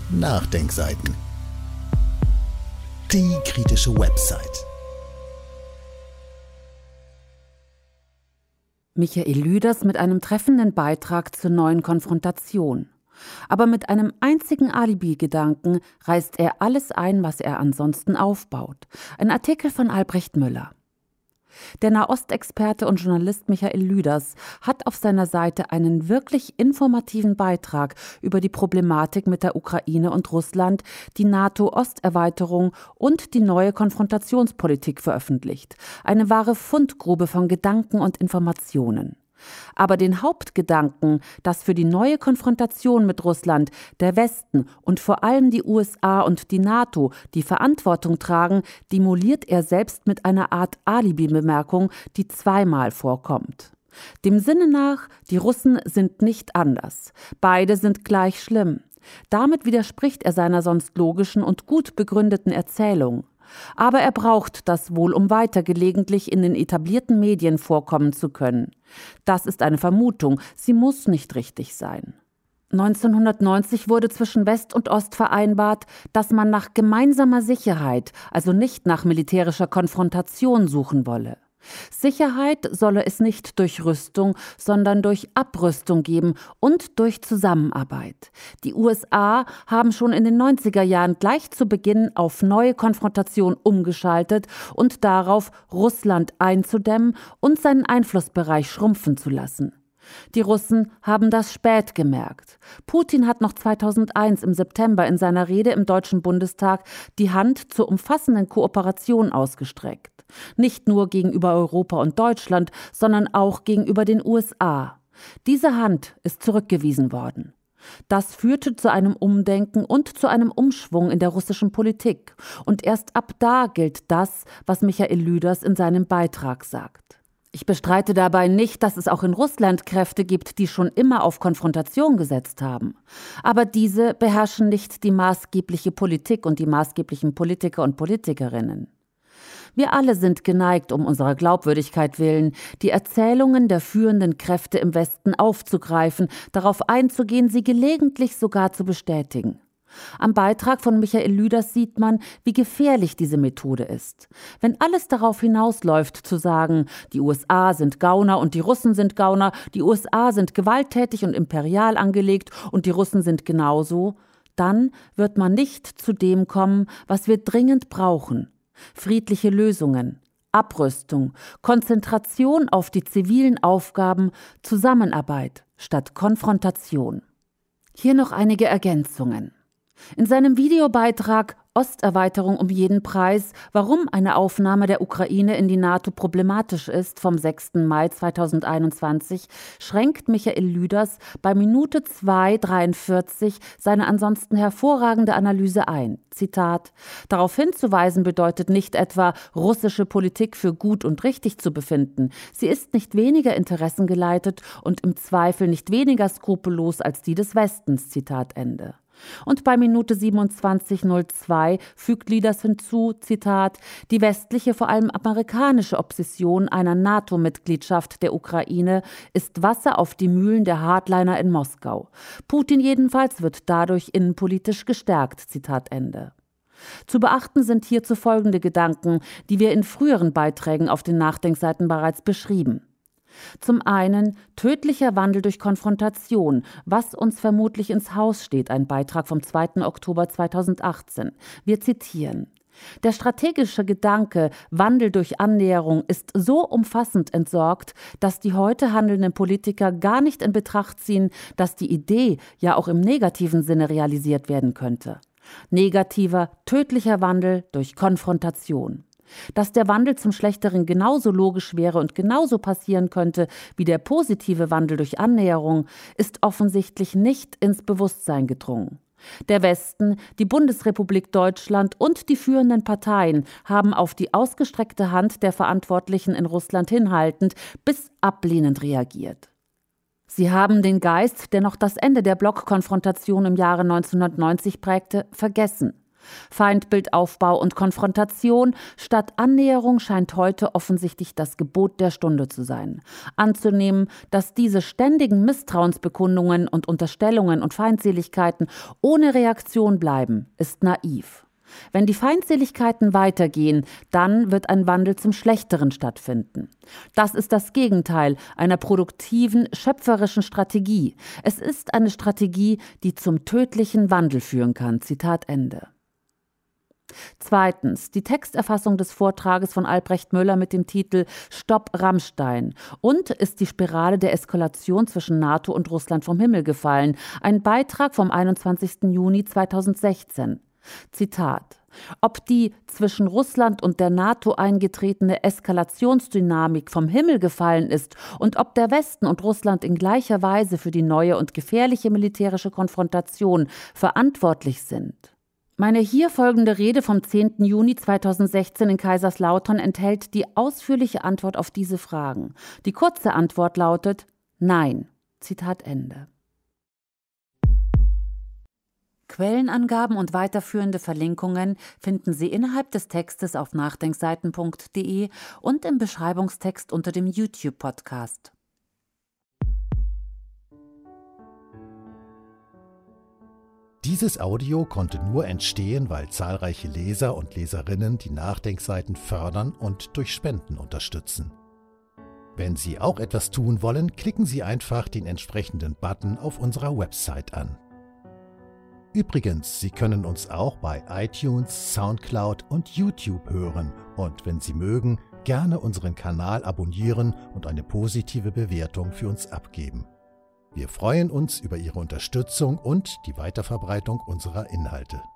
Nachdenkseiten. Die kritische Website. Michael Lüders mit einem treffenden Beitrag zur neuen Konfrontation. Aber mit einem einzigen Alibi-Gedanken reißt er alles ein, was er ansonsten aufbaut. Ein Artikel von Albrecht Müller. Der Nahostexperte und Journalist Michael Lüders hat auf seiner Seite einen wirklich informativen Beitrag über die Problematik mit der Ukraine und Russland, die NATO-Osterweiterung und die neue Konfrontationspolitik veröffentlicht. Eine wahre Fundgrube von Gedanken und Informationen. Aber den Hauptgedanken, dass für die neue Konfrontation mit Russland der Westen und vor allem die USA und die NATO die Verantwortung tragen, demoliert er selbst mit einer Art Alibi-Bemerkung, die zweimal vorkommt. Dem Sinne nach, die Russen sind nicht anders. Beide sind gleich schlimm. Damit widerspricht er seiner sonst logischen und gut begründeten Erzählung. Aber er braucht das wohl, um weiter gelegentlich in den etablierten Medien vorkommen zu können. Das ist eine Vermutung, sie muss nicht richtig sein. 1990 wurde zwischen West und Ost vereinbart, dass man nach gemeinsamer Sicherheit, also nicht nach militärischer Konfrontation suchen wolle. Sicherheit solle es nicht durch Rüstung, sondern durch Abrüstung geben und durch Zusammenarbeit. Die USA haben schon in den 90er Jahren gleich zu Beginn auf neue Konfrontation umgeschaltet und darauf, Russland einzudämmen und seinen Einflussbereich schrumpfen zu lassen. Die Russen haben das spät gemerkt. Putin hat noch 2001 im September in seiner Rede im Deutschen Bundestag die Hand zur umfassenden Kooperation ausgestreckt. Nicht nur gegenüber Europa und Deutschland, sondern auch gegenüber den USA. Diese Hand ist zurückgewiesen worden. Das führte zu einem Umdenken und zu einem Umschwung in der russischen Politik. Und erst ab da gilt das, was Michael Lüders in seinem Beitrag sagt. Ich bestreite dabei nicht, dass es auch in Russland Kräfte gibt, die schon immer auf Konfrontation gesetzt haben. Aber diese beherrschen nicht die maßgebliche Politik und die maßgeblichen Politiker und Politikerinnen. Wir alle sind geneigt, um unserer Glaubwürdigkeit willen, die Erzählungen der führenden Kräfte im Westen aufzugreifen, darauf einzugehen, sie gelegentlich sogar zu bestätigen. Am Beitrag von Michael Lüders sieht man, wie gefährlich diese Methode ist. Wenn alles darauf hinausläuft, zu sagen, die USA sind Gauner und die Russen sind Gauner, die USA sind gewalttätig und imperial angelegt und die Russen sind genauso, dann wird man nicht zu dem kommen, was wir dringend brauchen. Friedliche Lösungen, Abrüstung, Konzentration auf die zivilen Aufgaben, Zusammenarbeit statt Konfrontation. Hier noch einige Ergänzungen. In seinem Videobeitrag Osterweiterung um jeden Preis, warum eine Aufnahme der Ukraine in die NATO problematisch ist, vom 6. Mai 2021, schränkt Michael Lüders bei Minute 2,43 seine ansonsten hervorragende Analyse ein. Zitat: Darauf hinzuweisen bedeutet nicht etwa, russische Politik für gut und richtig zu befinden. Sie ist nicht weniger interessengeleitet und im Zweifel nicht weniger skrupellos als die des Westens. Zitat Ende. Und bei Minute 27,02 fügt Lüders hinzu, Zitat, die westliche, vor allem amerikanische Obsession einer NATO-Mitgliedschaft der Ukraine ist Wasser auf die Mühlen der Hardliner in Moskau. Putin jedenfalls wird dadurch innenpolitisch gestärkt, Zitat Ende. Zu beachten sind hierzu folgende Gedanken, die wir in früheren Beiträgen auf den Nachdenkseiten bereits beschrieben. Zum einen tödlicher Wandel durch Konfrontation, was uns vermutlich ins Haus steht, ein Beitrag vom 2. Oktober 2018. Wir zitieren: Der strategische Gedanke Wandel durch Annäherung ist so umfassend entsorgt, dass die heute handelnden Politiker gar nicht in Betracht ziehen, dass die Idee ja auch im negativen Sinne realisiert werden könnte. Negativer, tödlicher Wandel durch Konfrontation. Dass der Wandel zum Schlechteren genauso logisch wäre und genauso passieren könnte wie der positive Wandel durch Annäherung, ist offensichtlich nicht ins Bewusstsein gedrungen. Der Westen, die Bundesrepublik Deutschland und die führenden Parteien haben auf die ausgestreckte Hand der Verantwortlichen in Russland hinhaltend bis ablehnend reagiert. Sie haben den Geist, der noch das Ende der Blockkonfrontation im Jahre 1990 prägte, vergessen. Feindbildaufbau und Konfrontation statt Annäherung scheint heute offensichtlich das Gebot der Stunde zu sein. Anzunehmen, dass diese ständigen Misstrauensbekundungen und Unterstellungen und Feindseligkeiten ohne Reaktion bleiben, ist naiv. Wenn die Feindseligkeiten weitergehen, dann wird ein Wandel zum Schlechteren stattfinden. Das ist das Gegenteil einer produktiven, schöpferischen Strategie. Es ist eine Strategie, die zum tödlichen Wandel führen kann. Zitat Ende. Zweitens, die Texterfassung des Vortrages von Albrecht Müller mit dem Titel »Stopp Rammstein« und »Ist die Spirale der Eskalation zwischen NATO und Russland vom Himmel gefallen?«, ein Beitrag vom 21. Juni 2016. Zitat: »Ob die zwischen Russland und der NATO eingetretene Eskalationsdynamik vom Himmel gefallen ist und ob der Westen und Russland in gleicher Weise für die neue und gefährliche militärische Konfrontation verantwortlich sind.« Meine hier folgende Rede vom 10. Juni 2016 in Kaiserslautern enthält die ausführliche Antwort auf diese Fragen. Die kurze Antwort lautet: Nein. Zitat Ende. Quellenangaben und weiterführende Verlinkungen finden Sie innerhalb des Textes auf nachdenkseiten.de und im Beschreibungstext unter dem YouTube-Podcast. Dieses Audio konnte nur entstehen, weil zahlreiche Leser und Leserinnen die Nachdenkseiten fördern und durch Spenden unterstützen. Wenn Sie auch etwas tun wollen, klicken Sie einfach den entsprechenden Button auf unserer Website an. Übrigens, Sie können uns auch bei iTunes, Soundcloud und YouTube hören und wenn Sie mögen, gerne unseren Kanal abonnieren und eine positive Bewertung für uns abgeben. Wir freuen uns über Ihre Unterstützung und die Weiterverbreitung unserer Inhalte.